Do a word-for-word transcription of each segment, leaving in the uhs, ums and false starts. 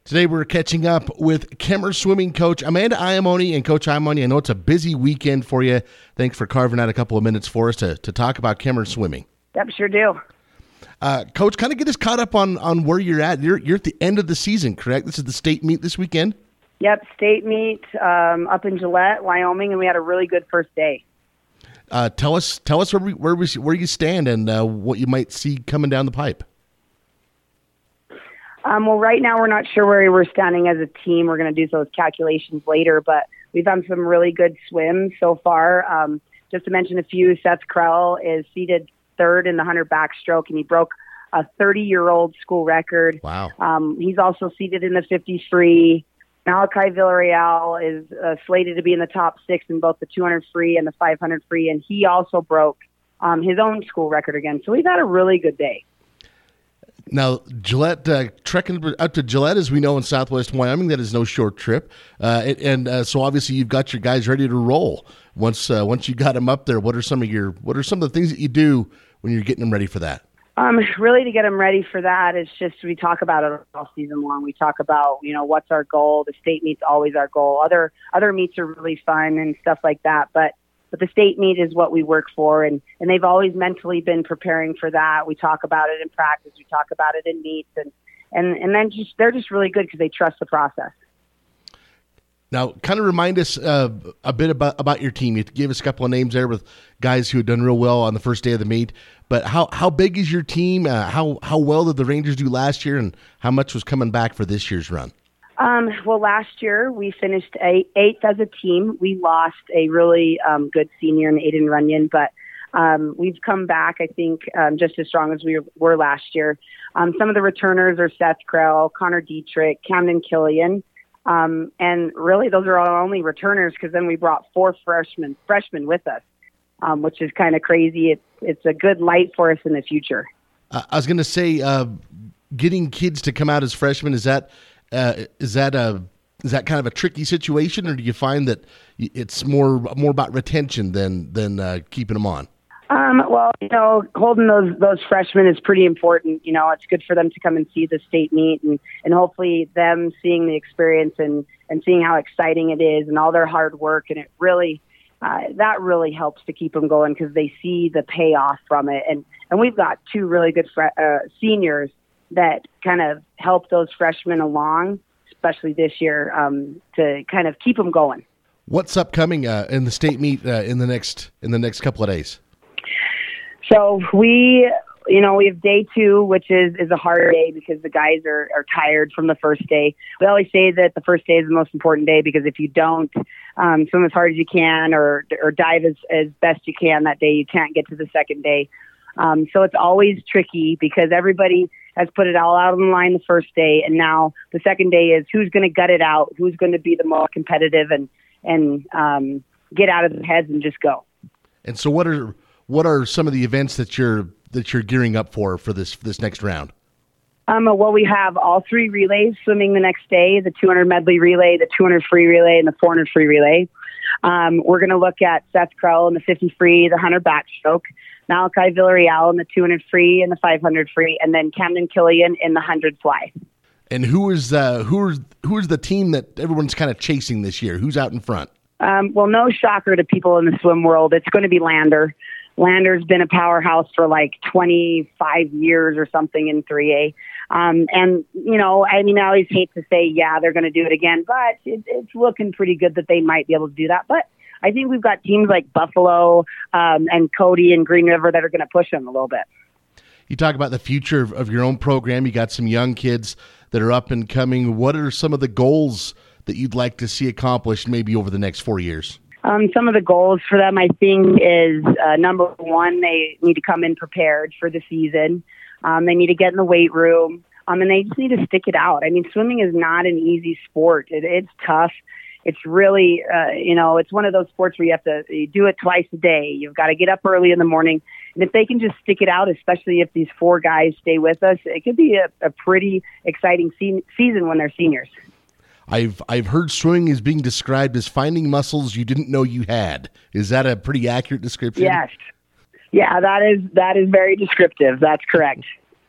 Today we're catching up with Kemmerer Swimming coach Amanda Iamone. And Coach Iamone, I know it's a busy weekend for you. Thanks for carving out a couple of minutes for us to, to talk about Kemmerer Swimming. Yep, sure do. Uh, Coach, kind of get us caught up on, on where you're at. You're you're at the end of the season, correct? This is the state meet this weekend? Yep, state meet um, up in Gillette, Wyoming, and we had a really good first day. Uh, tell us tell us where we, where we, where you stand and uh, what you might see coming down the pipe. Um, well, right now we're not sure where we're standing as a team. We're going to do those calculations later, but we've done some really good swims so far. Um, just to mention a few, Seth Krell is seated third in the one hundred backstroke, and he broke a thirty-year-old school record. Wow. Um, he's also seated in the fifty free. Malachi Villarreal is uh, slated to be in the top six in both the two hundred free and the five hundred free, and he also broke um, his own school record again. So we've had a really good day. Now, Gillette, uh, trekking out to Gillette, as we know, in southwest Wyoming, that is no short trip. Uh, and and uh, so obviously you've got your guys ready to roll. Once uh, once you got them up there, what are some of your what are some of the things that you do when you're getting them ready for that? Um, really, to get them ready for that is just we talk about it all season long. We talk about, you know, what's our goal. The state meet's always our goal. Other other meets are really fun and stuff like that, but but the state meet is what we work for, and, and they've always mentally been preparing for that. We talk about it in practice. We talk about it in meets, and and, and then just they're just really good because they trust the process. Now, kind of remind us uh, a bit about, about your team. You gave us a couple of names there with guys who had done real well on the first day of the meet. But how, how big is your team? Uh, how how well did the Rangers do last year, and how much was coming back for this year's run? Um, well, last year we finished eight, eighth as a team. We lost a really um, good senior in Aiden Runyon, but um, we've come back, I think, um, just as strong as we were last year. Um, some of the returners are Seth Krell, Connor Dietrich, Camden Killian. Um, and really, those are our only returners because then we brought four freshmen freshmen with us, um, which is kind of crazy. It's it's a good light for us in the future. Uh, I was going to say, uh, getting kids to come out as freshmen, is that uh, is that a is that kind of a tricky situation, or do you find that it's more more about retention than than uh, keeping them on? Um, well, you know, holding those those freshmen is pretty important. You know, it's good for them to come and see the state meet, and, and hopefully them seeing the experience and, and seeing how exciting it is and all their hard work. And it really, uh, that really helps to keep them going because they see the payoff from it. And, and we've got two really good fre- uh, seniors that kind of help those freshmen along, especially this year, um, to kind of keep them going. What's upcoming uh, in the state meet uh, in the next in the next couple of days? So we, you know, we have day two, which is, is a hard day because the guys are, are tired from the first day. We always say that the first day is the most important day because if you don't um, swim as hard as you can or or dive as, as best you can that day, you can't get to the second day. Um, so it's always tricky because everybody has put it all out on the line the first day, and now the second day is who's going to gut it out, who's going to be the most competitive and and um, get out of their heads and just go. And so what are What are some of the events that you're that you're gearing up for for this this next round? Um, well, we have all three relays swimming the next day: the two hundred medley relay, the two hundred free relay, and the four hundred free relay. Um, we're going to look at Seth Krell in the fifty free, the one hundred backstroke, Malachi Villarreal in the two hundred free and the five hundred free, and then Camden Killian in the one hundred fly. And who is uh, who is who is the team that everyone's kind of chasing this year? Who's out in front? Um, well, no shocker to people in the swim world. It's going to be Lander. Lander's been a powerhouse for like twenty-five years or something in three A. Um, and, you know, I mean, I always hate to say, yeah, they're going to do it again, but it, it's looking pretty good that they might be able to do that. But I think we've got teams like Buffalo um, and Cody and Green River that are going to push them a little bit. You talk about the future of, of your own program. You got some young kids that are up and coming. What are some of the goals that you'd like to see accomplished maybe over the next four years? Um, some of the goals for them, I think, is uh, number one, they need to come in prepared for the season. Um, they need to get in the weight room, um, and they just need to stick it out. I mean, swimming is not an easy sport. It, it's tough. It's really, uh, you know, it's one of those sports where you have to you do it twice a day. You've got to get up early in the morning. And if they can just stick it out, especially if these four guys stay with us, it could be a, a pretty exciting se- season when they're seniors. I've I've heard swimming is being described as finding muscles you didn't know you had. Is that a pretty accurate description? Yes. Yeah, that is that is very descriptive. That's correct.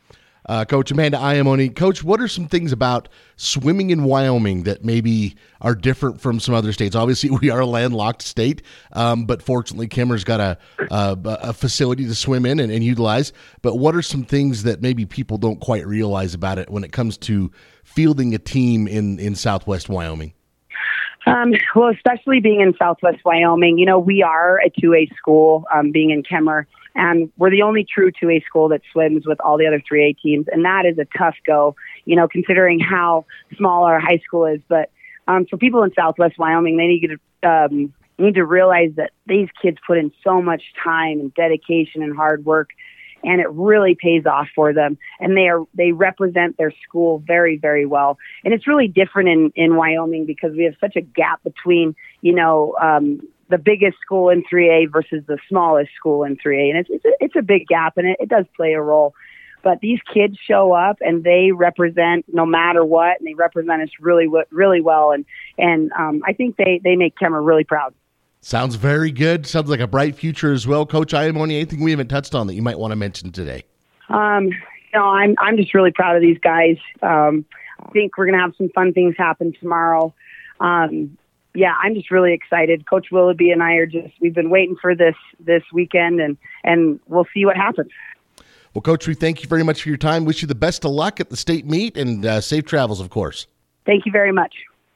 uh, Coach Amanda Iamone. Coach, what are some things about swimming in Wyoming that maybe are different from some other states? Obviously, we are a landlocked state, um, but fortunately, Kimmer's got a, a, a facility to swim in and, and utilize. But what are some things that maybe people don't quite realize about it when it comes to fielding a team in, in Southwest Wyoming? Um, well, especially being in Southwest Wyoming, you know, we are a two A school, um, being in Kemmer, and we're the only true two A school that swims with all the other three A teams, and that is a tough go, you know, considering how small our high school is. But um, for people in Southwest Wyoming, they need to um, need to realize that these kids put in so much time and dedication and hard work, and it really pays off for them. And they are they represent their school very, very well. And it's really different in, in Wyoming because we have such a gap between, you know, um, the biggest school in three A versus the smallest school in three A. And it's it's a, it's a big gap, and it, it does play a role. But these kids show up and they represent no matter what, and they represent us really, really well. And and um, I think they, they make Kemmer really proud. Sounds very good. Sounds like a bright future as well. Coach Iamone, anything we haven't touched on that you might want to mention today? Um, you know, I'm I'm just really proud of these guys. Um, I think we're going to have some fun things happen tomorrow. Um, yeah, I'm just really excited. Coach Willoughby and I are just, we've been waiting for this this weekend, and, and we'll see what happens. Well, Coach, we thank you very much for your time. Wish you the best of luck at the state meet, and uh, safe travels, of course. Thank you very much.